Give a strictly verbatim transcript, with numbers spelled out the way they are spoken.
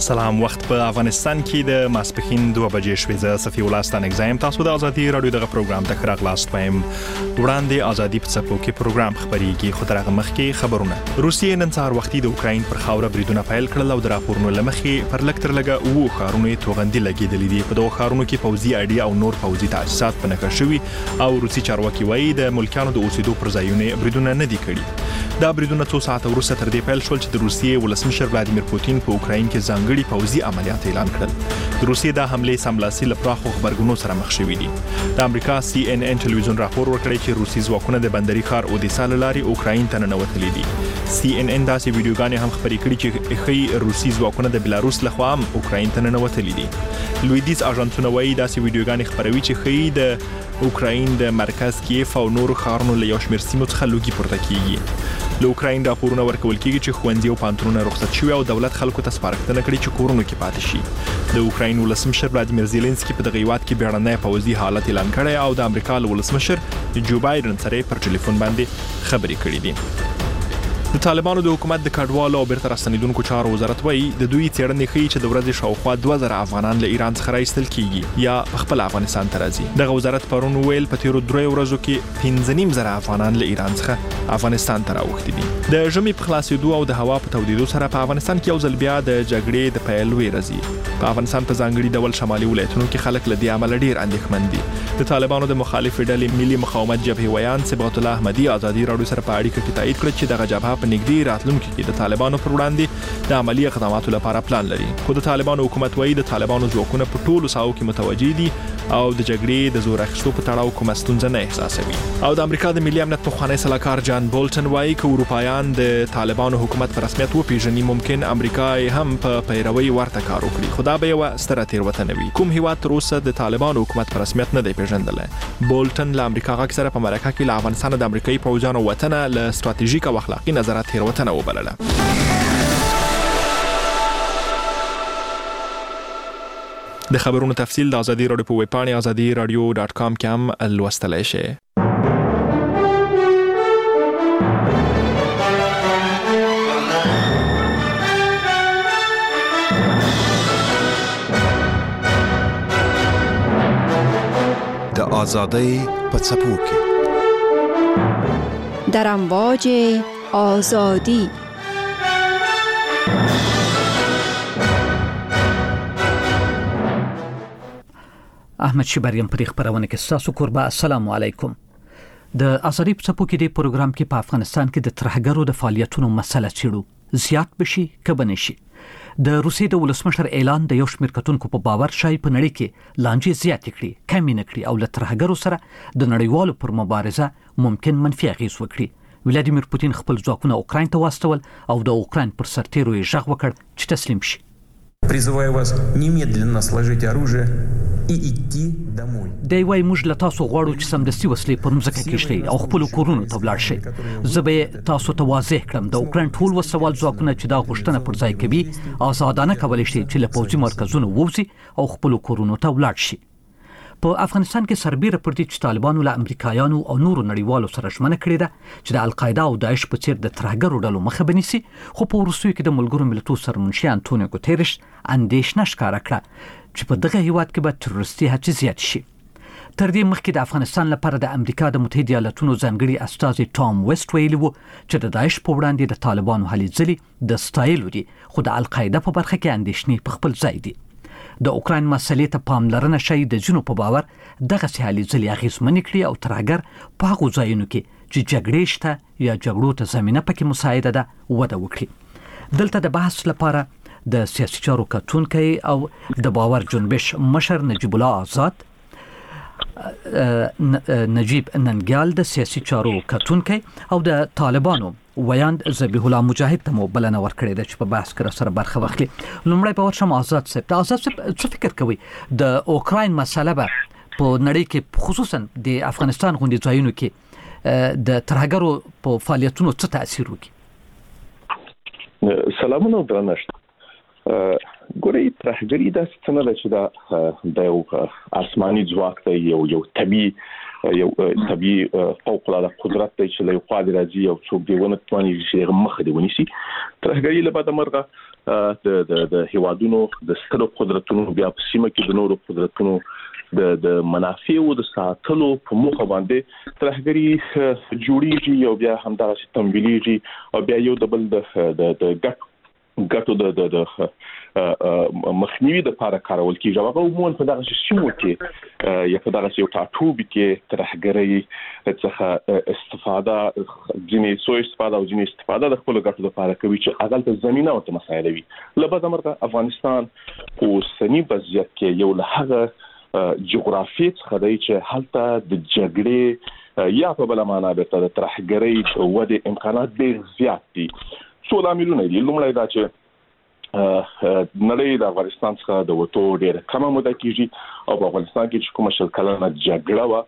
سلام. وخت په افغانستان کې د ماسپښین دوه بجې شوې. زه صفي الله ستانک زایم. تاسو د ازادي رادیو دغه پروګرام ته ښه راغلاست وایم. وړاندې ازادي په څپو کې پروګرام خبريږي. خو تر هغه مخکې خبرونه. روسیې نن سهار وختي د اوکراین پر خاوره بریدونه پیل کړل او د راپورونو لمخې پر لک تر لګه وو ښارونه توغندي لګېدلې دي. په دغو ښارونو کې پوځي اډې او نور پوځي تاسیسات په نښه شوي او روسي چارواکي وایي د ملکانو د اوسېدو پر ځایونه بریدونه نه دي کړي. دا بریدونه څو ساعته وروسته تر دې پیل شول چې د روسیې ولسمشر ولادیمیر پوتین په اوکراین کې ځانګړي پوځي عملیات اعلان کړل. د روسیې د حملې سملاسي له پراخو خبرګونونو سره مخ شوي دي. د امریکا سی ان ان ټلویزیون راپور ورکړی چې روسي ځواکونه د بندري ښار اودیسا له لارې اوکراین ته ننوتلي دي. سی ان ان داسې ویډیوګانې هم خپرې کړي چې ښیي روسي ځواکونه د بلاروس لخوا هم اوکراین ته ننوتلي دي. لویدیز اژانسونه وایي داسې ویډیوګانې خپروي چې ښیي د اوکراین د مرکز کیف او نورو ښارونو له یو شمېر سیمو څخه لوګي پورته کیږي. له اوکراین راپورونه ورکول کیږي چې ښوونځي او پانتونونه رخصت شوي او دولت خلکو ته سپارښتنه کړې چې کورونو کې پاتې شي. د اوکراین ولسمشر ولادیمیر زيلنسکي په دغه هیواد کې بیړنی پوځي حالت اعلان کړی او د امریکا ولسمشر جو بایدن سره پر ټلیفون باندې خبرې کړې دي. د طالبانو د حکومت د کډوالو او بیرته راستنیدونکو چارو وزارت وایي د دوی څېړنې ښیي چې د ورځې شاوخوا دوه زره افغانان له ایران څخه راایستل کیږي یا خپل افغانستان ته راځي. دغه وزارت پرون ویل په تیرو درې ورځو کې پنځه نیم زره افغانان له ایران څخه افغانستان ته راوښتي دي. د ژمي په خلاصېدو او د هوا په تودېدو سره په افغانستان کې یو ځل بیا د جګړې د پیل ویره راځي. په افغانستان په ځانګړي ډول شمالي ولایتونو کې خلک له دې امله ډېر اندېښمن دي. د طالبانو د مخالفې ډلې ملي مقاومت جبهې ویان صبغت الله احمدي ازادي رادیو سره په اړیکه کې تایید کړ چې دغه جبهه په نږدې راتلونکي کې د طالبانو پر وړاندې د عملی اقداماتو لپاره پلان لري. خو د طالبانو حکومت وایي د طالبانو ځواکونه په ټولو ساحو کې متوجي دي او د جګړې د زور اخیستو په تړاو کومه ستونزه نه احساسوي. او د امریکا د ملي امنیت پخوانی سلاکار جان بولټن وایي چې اروپایان د طالبانو حکومت په رسمیت وپیژني ممکن امریکا هم په پیروي ورته کار وکړي. خو دا به یوه ستره تېروتنه وي. کوم هیواد تر اوسه د طالبانو حکومت په رسمیت نه دی پیژندلی. بولټن له امریکا غږ سره په مرکه کې له افغانستان د امریکایي پوځیانو وطنه له ستراتیژیک او اخلاقي نظره تېروتنه وبلله. د خبرونو تفصیل د ازادي رادیو په ویب پاڼې ازادي رادیو ډاټ کام کې هم لوستلی شئ. د آزادۍ په څپو کې در امواج آزادی. احمد شبریم پر خبرونه کې تاسو قربا. السلام علیکم. د ازادي په څپو کې د پروګرام کې په افغانستان کې د ترهګرو د فعالیتونو مسله چیړو. زیات بشي کبه نشي. د روسیې د ولسمشر اعلان د یو شمېر کتونکو په باور شای په نړۍ کې لانجې زیات کړي، کمی نه کړي او له ترهګرو سره د نړیوالو پر مبارزه ممکن منفي اغیز وکړي. ولادیمیر پوتین خپل ځواکونه اوکراین ته واستول او د اوکراین پر سرتیرو یې غږ وکړ چې تسلیم شي. Призываю вас немедленно сложить оружие и идти домой. دی وای موږ له تاسو غواړو چې سمدستي وسلې پر مځکه کېږدئ او خپل کورونو ته ولاړ شئ. زه به تاسو ته واضح کړم د اوکراین ټول وسوال ځواکونه چې دا غوښتنه پر ځای کوي آزادانه کولی شي چې له پوځي مرکزونو ووځي او خپل کورونو ته ولاړ شي. په افغانستان کې سربیره پر دې چې طالبانو له امریکایانو او نورو نړیوالو سره ژمنه کړې ده چې د القاعده او داعش په څیر د ترهګرو ډلو مخه بنیسي. خو په وروستیو کې د ملګرو ملتونو سرمنشي انټونیو ګوتریش اندېښنه ښکاره کړه چې په دغه هیواد کې به تروریستي هڅې زیات شي. تر دې مخکې د افغانستان لپاره د امریکا د متحده ایالاتونو ځانګړي استازي ټام ویسټ ویلي وو چې د داعش په وړاندې د طالبانو هلې ځلې د ستایلو دي، خو د القاعده په برخه کې اندېښنې په خپل ځای دي. د اوکراین مسلې ته پاملرنه شي د ځینو په باور دغه هلې ځلې اغېزمنې کړي او ترهګر په هغو ځایونو کې چې جګړې شته یا جګړو ته زمینه پکې مساعده ده وده وکړي. دلته د بحث لپاره د سیاسي چارو کتونکی او د باور جنبش مشر نجیب الله آزاد، نجیب ننګیال د سیاسي چارو کتونکی او د طالبانو ویاند ذبیح الله مجاهد ته مو بلنه ورکړې ده چې په بحث کې سره برخه واخلي. لومړی به ورشم آزاد صاحب. آزاد صاحب څه فکر کوي د اوکراین مسله به په نړۍ کې خصوصا د افغانستان غوندې ځایونو کې د ترهګرو په فعالیتونو څه تاثیر وکړي؟ سلامونه درنښت. ګورې ترهګري داسې څه نه ده چې دا د یو آسماني ځواک دی، یو یو طبیعي یو طبيعي فوق العاده قدرت دی چې له خوا د راځي او څوک دی ونه تواني چې مخ دی ونیسي ترهګری له بعد مرغه د د د هیوادونو د سترو قدرتونو بیا په سیمه کې د نورو قدرتونو د د منافع او د ساتلو په موخه باندې ترهګری جوړیږي او بیا همدا تمویلېږي او بیا یو د بل د د ګټ ګټو د د مخنیوي د لپاره کارول کیږي هغه عموما په دغه سیمو کې یا په دغه یو ټاټوبي کې ترهګری څخه استفاده ځینې سو استفاده او ځینې استفاده د خپل ګټو لپاره کوي چې هغه د زمينه او مسایلوي لبد امر افغانستان او سنی وضعیت کې یو له هغه جغرافي څخه دی چې هلته د جګړې یا په بل معنا د ترهګری ودې امکانات ډېر زیات دي څو لاملونه دي لومړی دا چې نړۍ د افغانستان څخه د وټو ډېر کمه موده کېږي او په افغانستان کې چې کومه شل کلنه جګړه و